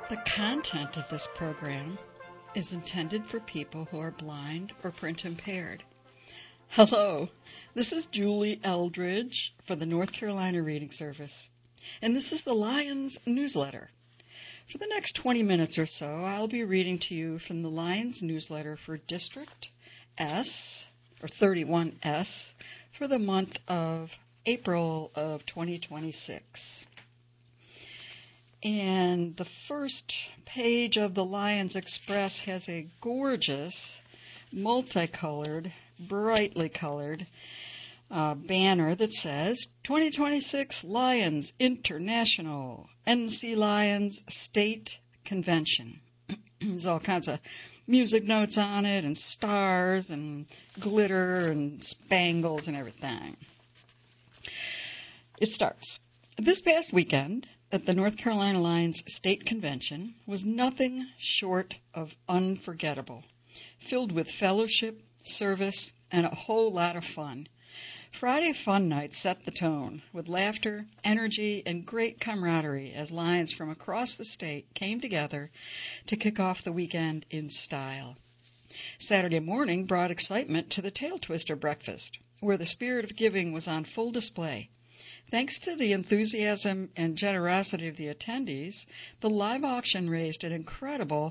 The content of this program is intended for people who are blind or print impaired. Hello, this is Julie Eldridge for the North Carolina Reading Service, and this is the Lions newsletter. For the next 20 minutes or so, I'll be reading to you from the Lions newsletter for District S, or 31S, for the month of April of 2026. And the first page of the Lions Express has a gorgeous, multicolored, brightly colored banner that says 2026 Lions International NC Lions State Convention. There's all kinds of music notes on it and stars and glitter and spangles and everything. It starts. This past weekend at the North Carolina Lions State Convention was nothing short of unforgettable, filled with fellowship, service, and a whole lot of fun. Friday Fun Night set the tone with laughter, energy, and great camaraderie as Lions from across the state came together to kick off the weekend in style. Saturday morning brought excitement to the Tail Twister breakfast, where the spirit of giving was on full display. Thanks to the enthusiasm and generosity of the attendees, the live auction raised an incredible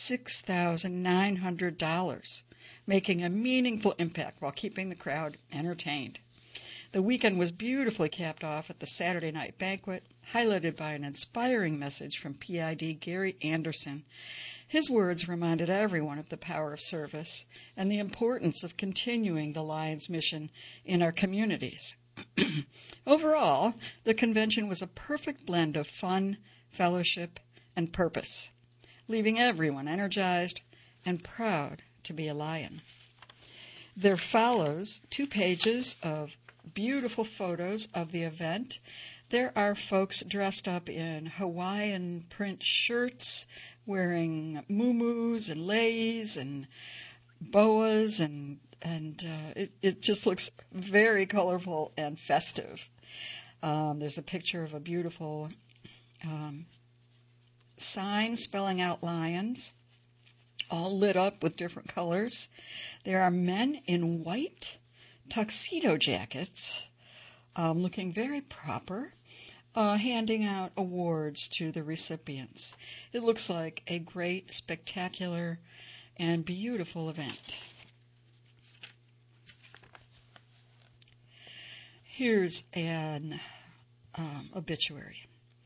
$6,900, making a meaningful impact while keeping the crowd entertained. The weekend was beautifully capped off at the Saturday night banquet, highlighted by an inspiring message from PID Gary Anderson. His words reminded everyone of the power of service and the importance of continuing the Lions mission in our communities. Overall, the convention was a perfect blend of fun, fellowship, and purpose, leaving everyone energized and proud to be a Lion. There follows 2 pages of beautiful photos of the event. There are folks dressed up in Hawaiian print shirts, wearing muumuus and leis and boas, and it just looks very colorful and festive. There's a picture of a beautiful sign spelling out Lions, all lit up with different colors. There are men in white tuxedo jackets, looking very proper, handing out awards to the recipients. It looks like a great, spectacular, and beautiful event. Here's an obituary.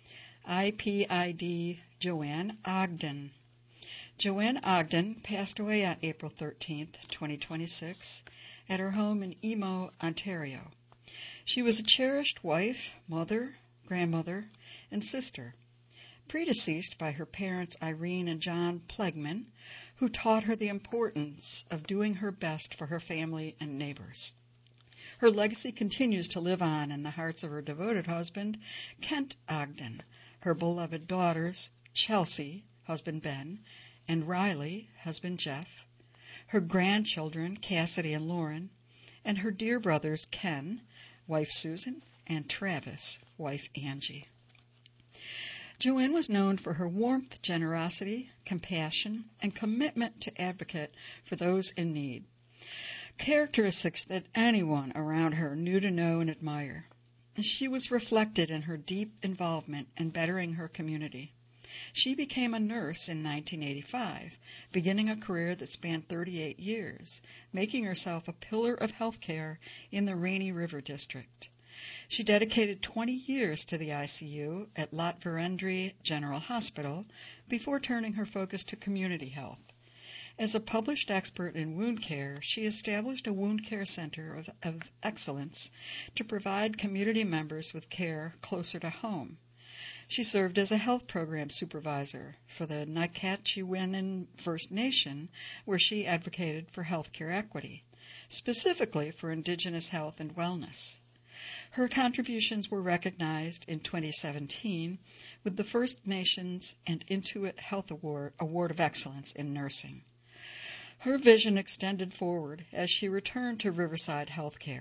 IPID Joanne Ogden. Joanne Ogden passed away on April 13th, 2026, at her home in Emo, Ontario. She was a cherished wife, mother, grandmother, and sister, predeceased by her parents Irene and John Plegman, who taught her the importance of doing her best for her family and neighbors. Her legacy continues to live on in the hearts of her devoted husband, Kent Ogden, her beloved daughters, Chelsea, husband Ben, and Riley, husband Jeff, her grandchildren, Cassidy and Lauren, and her dear brothers, Ken, wife Susan, and Travis, wife Angie. Joanne was known for her warmth, generosity, compassion, and commitment to advocate for those in need, characteristics that anyone around her knew to know and admire. She was reflected in her deep involvement in bettering her community. She became a nurse in 1985, beginning a career that spanned 38 years, making herself a pillar of healthcare in the Rainy River District. She dedicated 20 years to the ICU at Lot Verendrye General Hospital before turning her focus to community health. As a published expert in wound care, she established a wound care center of excellence to provide community members with care closer to home. She served as a health program supervisor for the Nacatchewinnon First Nation, where she advocated for health care equity, specifically for Indigenous health and wellness. Her contributions were recognized in 2017 with the First Nations and Intuit Health Award of Excellence in Nursing. Her vision extended forward as she returned to Riverside Healthcare.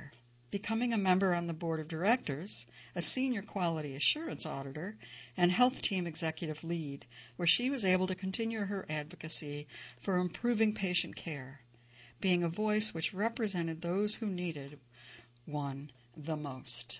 becoming a member on the board of directors, a senior quality assurance auditor, and health team executive lead, where she was able to continue her advocacy for improving patient care, being a voice which represented those who needed one the most.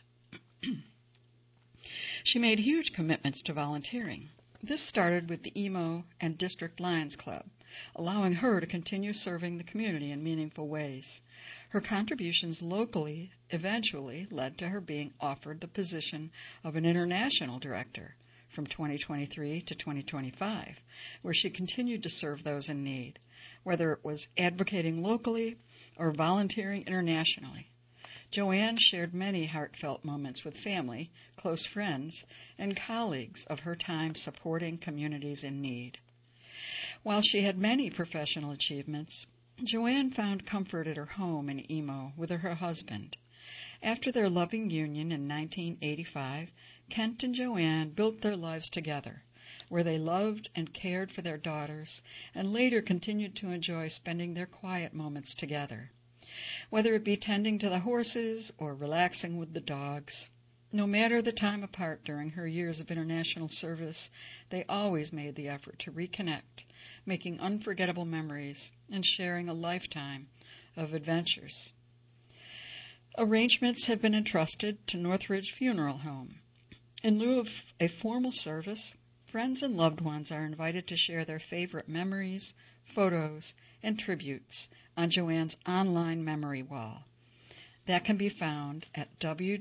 She made huge commitments to volunteering. This started with the Emo and District Lions Club, allowing her to continue serving the community in meaningful ways. Her contributions locally eventually led to her being offered the position of an international director from 2023 to 2025, where she continued to serve those in need, whether it was advocating locally or volunteering internationally. Joanne shared many heartfelt moments with family, close friends, and colleagues of her time supporting communities in need. While she had many professional achievements, Joanne found comfort at her home in Emo with her husband. After their loving union in 1985, Kent and Joanne built their lives together, where they loved and cared for their daughters and later continued to enjoy spending their quiet moments together. Whether it be tending to the horses or relaxing with the dogs, no matter the time apart during her years of international service, they always made the effort to reconnect, making unforgettable memories and sharing a lifetime of adventures. Arrangements have been entrusted to Northridge Funeral Home. In lieu of a formal service, friends and loved ones are invited to share their favorite memories, photos, and tributes on Joanne's online memory wall. That can be found at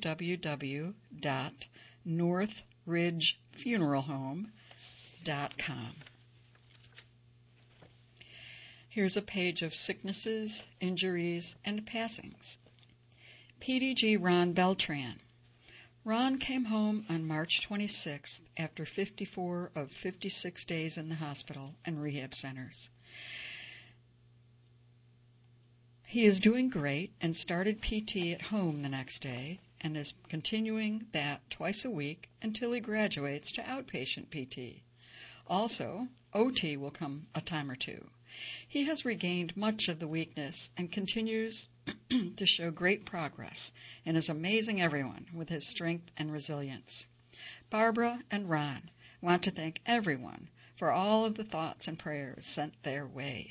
www.northridgefuneralhome.com. Here's a page of sicknesses, injuries, and passings. PDG Ron Beltran. Ron came home on March 26th after 54 of 56 days in the hospital and rehab centers. He is doing great and started PT at home the next day and is continuing that twice a week until he graduates to outpatient PT. Also, OT will come a time or two. He has regained much of the weakness and continues to show great progress and is amazing everyone with his strength and resilience. Barbara and Ron want to thank everyone for all of the thoughts and prayers sent their way.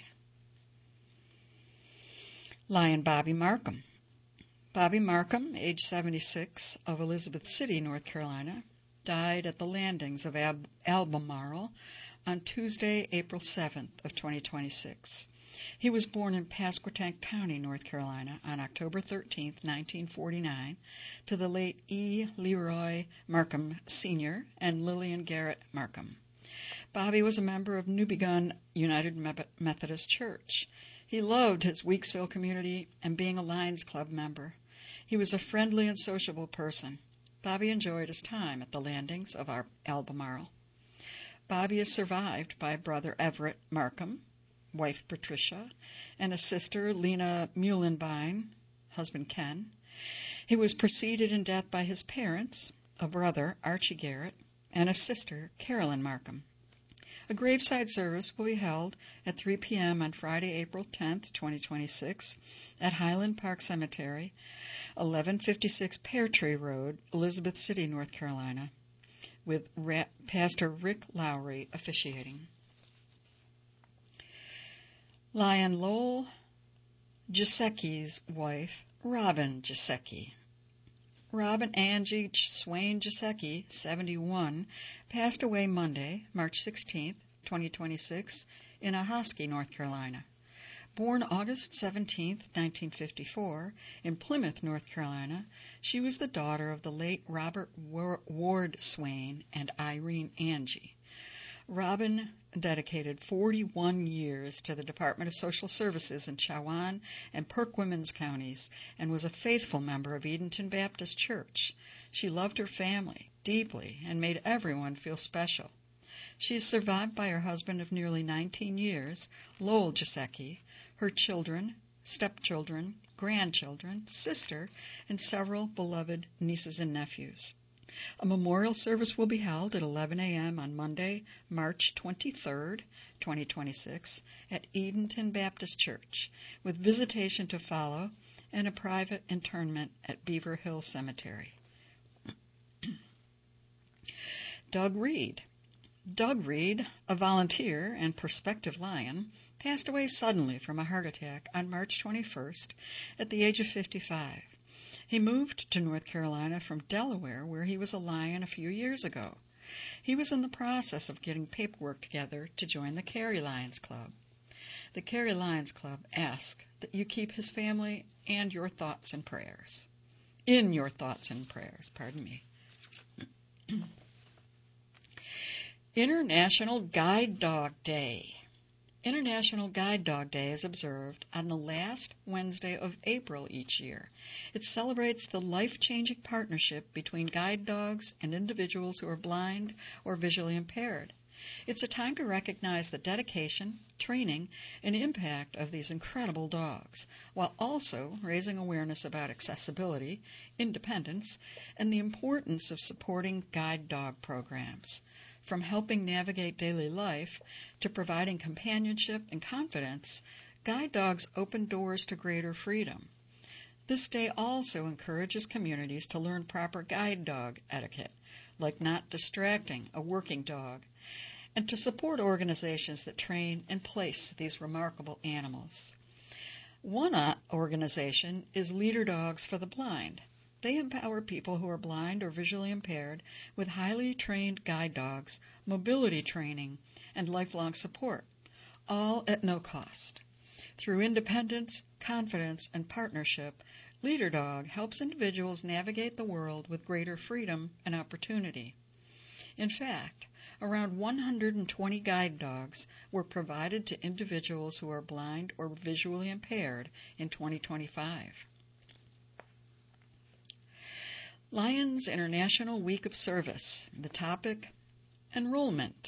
Lion Bobby Markham. Bobby Markham, age 76, of Elizabeth City, North Carolina, died at the landings of Albemarle on Tuesday, April 7th of 2026. He was born in Pasquotank County, North Carolina, on October 13th, 1949, to the late E. Leroy Markham Sr. and Lillian Garrett Markham. Bobby was a member of New Begun United Methodist Church. He loved his Weeksville community and being a Lions Club member. He was a friendly and sociable person. Bobby enjoyed his time at the landings of Albemarle. Bobby is survived by brother Everett Markham, wife Patricia, and a sister, Lena Muhlenbein, husband Ken. He was preceded in death by his parents, a brother, Archie Garrett, and a sister, Carolyn Markham. A graveside service will be held at 3 p.m. on Friday, April 10th, 2026, at Highland Park Cemetery, 1156 Pear Tree Road, Elizabeth City, North Carolina, with Pastor Rick Lowry officiating. Lion Lowell Giesecke's wife, Robin Giesecke. Robin Angie Swain Giesecke, 71, passed away Monday, March 16, 2026, in Ahoskie, North Carolina. Born August 17, 1954, in Plymouth, North Carolina, she was the daughter of the late Robert Ward Swain and Irene Angie. Robin dedicated 41 years to the Department of Social Services in Chowan and Perquimans counties and was a faithful member of Edenton Baptist Church. She loved her family deeply and made everyone feel special. She is survived by her husband of nearly 19 years, Lowell Giesecke, her children, stepchildren, grandchildren, sister, and several beloved nieces and nephews. A memorial service will be held at 11 a.m. on Monday, March 23, 2026, at Edenton Baptist Church, with visitation to follow and a private internment at Beaver Hill Cemetery. Doug Reed. Doug Reed, a volunteer and prospective lion, passed away suddenly from a heart attack on March 21st at the age of 55. He moved to North Carolina from Delaware, where he was a lion a few years ago. He was in the process of getting paperwork together to join the Cary Lions Club. The Cary Lions Club asks that you keep his family and your thoughts and prayers. In your thoughts and prayers, pardon me. International Guide Dog Day. International Guide Dog Day is observed on the last Wednesday of April each year. It celebrates the life-changing partnership between guide dogs and individuals who are blind or visually impaired. It's a time to recognize the dedication, training, and impact of these incredible dogs, while also raising awareness about accessibility, independence, and the importance of supporting guide dog programs. From helping navigate daily life to providing companionship and confidence, guide dogs open doors to greater freedom. This day also encourages communities to learn proper guide dog etiquette, like not distracting a working dog, and to support organizations that train and place these remarkable animals. One organization is Leader Dogs for the Blind. They empower people who are blind or visually impaired with highly trained guide dogs, mobility training, and lifelong support, all at no cost. Through independence, confidence, and partnership, Leader Dog helps individuals navigate the world with greater freedom and opportunity. In fact, around 120 guide dogs were provided to individuals who are blind or visually impaired in 2025. Lions International Week of Service. The topic, environment.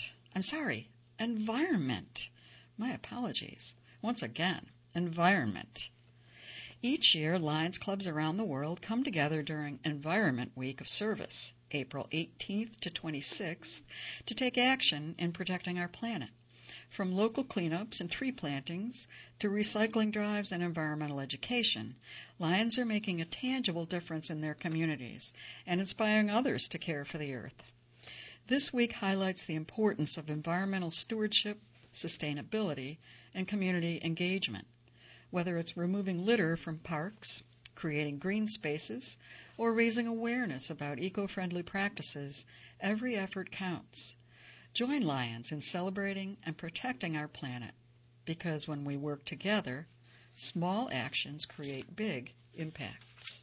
My apologies. Once again, environment. Each year, Lions clubs around the world come together during Environment Week of Service, April 18th to 26th, to take action in protecting our planet. From local cleanups and tree plantings to recycling drives and environmental education, Lions are making a tangible difference in their communities and inspiring others to care for the earth. This week highlights the importance of environmental stewardship, sustainability, and community engagement. Whether it's removing litter from parks, creating green spaces, or raising awareness about eco-friendly practices, every effort counts. Join Lions in celebrating and protecting our planet, because when we work together, small actions create big impacts.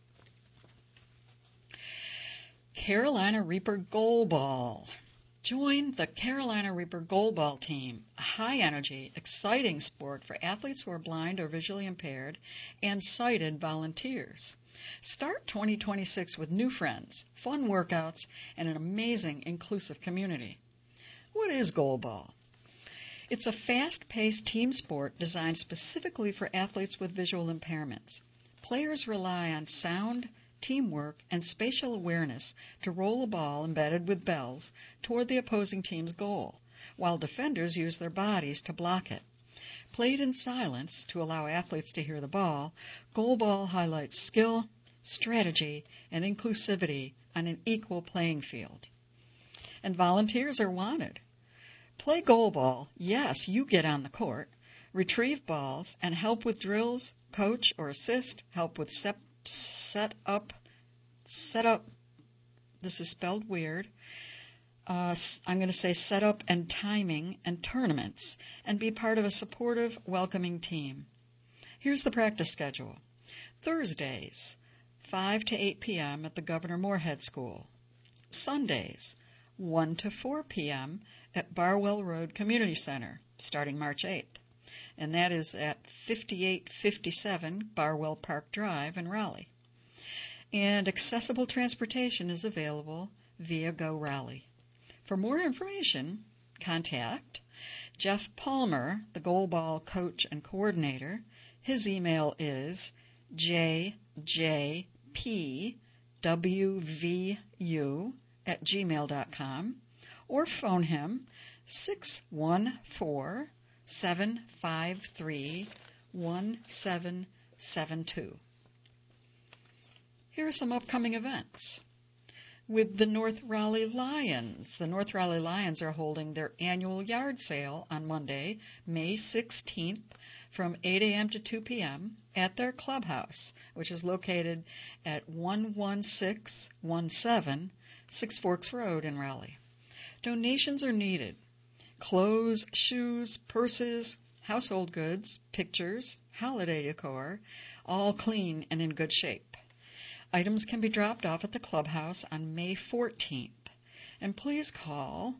Carolina Reaper Goalball. Join the Carolina Reaper Goalball team, a high-energy, exciting sport for athletes who are blind or visually impaired and sighted volunteers. Start 2026 with new friends, fun workouts, and an amazing, inclusive community. What is goalball? It's a fast-paced team sport designed specifically for athletes with visual impairments. Players rely on sound, teamwork, and spatial awareness to roll a ball embedded with bells toward the opposing team's goal, while defenders use their bodies to block it. Played in silence to allow athletes to hear the ball, goalball highlights skill, strategy, and inclusivity on an equal playing field. And volunteers are wanted. Play goalball, yes, you get on the court, retrieve balls, and help with drills, coach or assist, help with set up, this is spelled weird, I'm going to say set up and timing and tournaments, and be part of a supportive, welcoming team. Here's the practice schedule. Thursdays, 5 to 8 p.m. at the Governor Moorhead School. Sundays, 1 to 4 p.m. at Barwell Road Community Center, starting March 8th. And that is at 5857 Barwell Park Drive in Raleigh. And accessible transportation is available via Go Raleigh. For more information, contact Jeff Palmer, the goalball coach and coordinator. His email is jjpwvu@gmail.com, or phone him 614-753-1772. Here are some upcoming events. With the North Raleigh Lions. The North Raleigh Lions are holding their annual yard sale on Monday, May 16th from 8 a.m. to 2 p.m. at their clubhouse, which is located at 11617 Six Forks Road in Raleigh. Donations are needed. Clothes, shoes, purses, household goods, pictures, holiday decor, all clean and in good shape. Items can be dropped off at the clubhouse on May 14th. And please call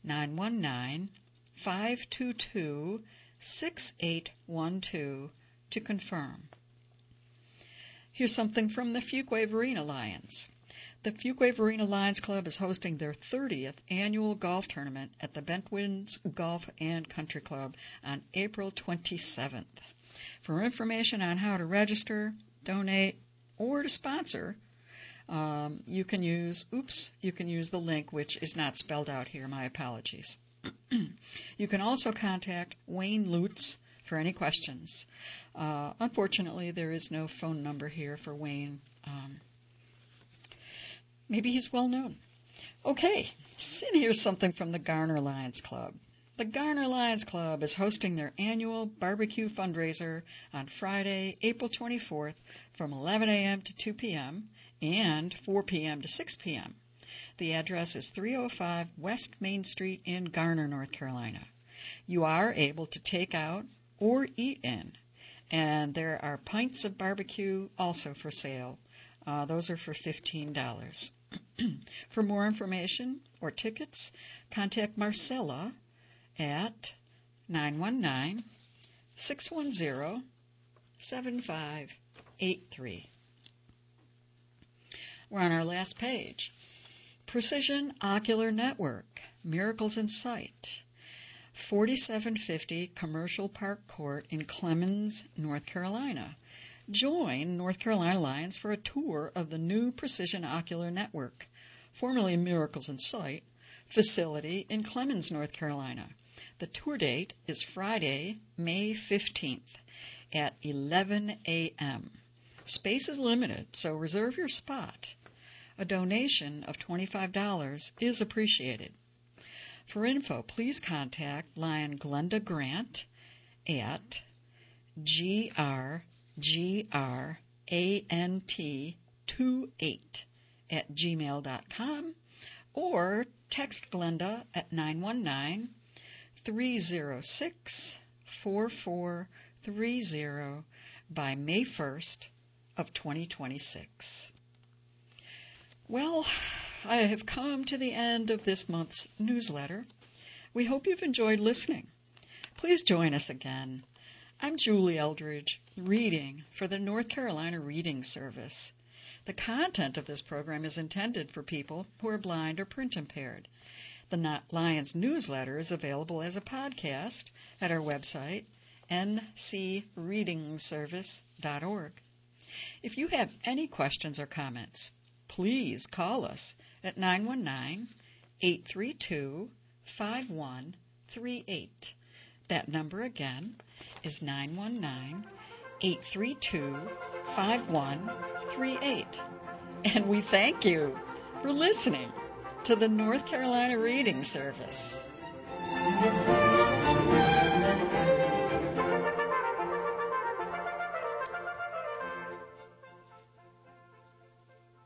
919-522-6812 to confirm. Here's something from the Fuquay-Varina Lions. The Fuquay-Varina Lions Club is hosting their 30th annual golf tournament at the Bentwins Golf and Country Club on April 27th. For information on how to register, donate, or to sponsor, you can use the link, which is not spelled out here. My apologies. You can also contact Wayne Lutz for any questions. Unfortunately, there is no phone number here for Wayne. Maybe he's well known. Okay, and here's something from the Garner Lions Club. The Garner Lions Club is hosting their annual barbecue fundraiser on Friday, April 24th from 11 a.m. to 2 p.m. and 4 p.m. to 6 p.m. The address is 305 West Main Street in Garner, North Carolina. You are able to take out or eat in, and there are pints of barbecue also for sale. Those are for $15. For more information or tickets, contact Marcella at 919-610-7583. We're on our last page. Precision Ocular Network, Miracles in Sight, 4750 Commercial Park Court in Clemmons, North Carolina. Join North Carolina Lions for a tour of the new Precision Ocular Network, formerly Miracles in Sight, facility in Clemmons, North Carolina. The tour date is Friday, May 15th at 11 a.m. Space is limited, so reserve your spot. A donation of $25 is appreciated. For info, please contact Lion Glenda Grant at grgrant28 at gmail.com or text Glenda at 919-306-4430 by May 1st of 2026. Well, I have come to the end of this month's newsletter. We hope you've enjoyed listening. Please join us again. I'm Julie Eldridge, reading for the North Carolina Reading Service. The content of this program is intended for people who are blind or print impaired. The Lions newsletter is available as a podcast at our website, ncreadingservice.org. If you have any questions or comments, please call us at 919-832-5138. That number again is 919-832-5138. And we thank you for listening to the North Carolina Reading Service.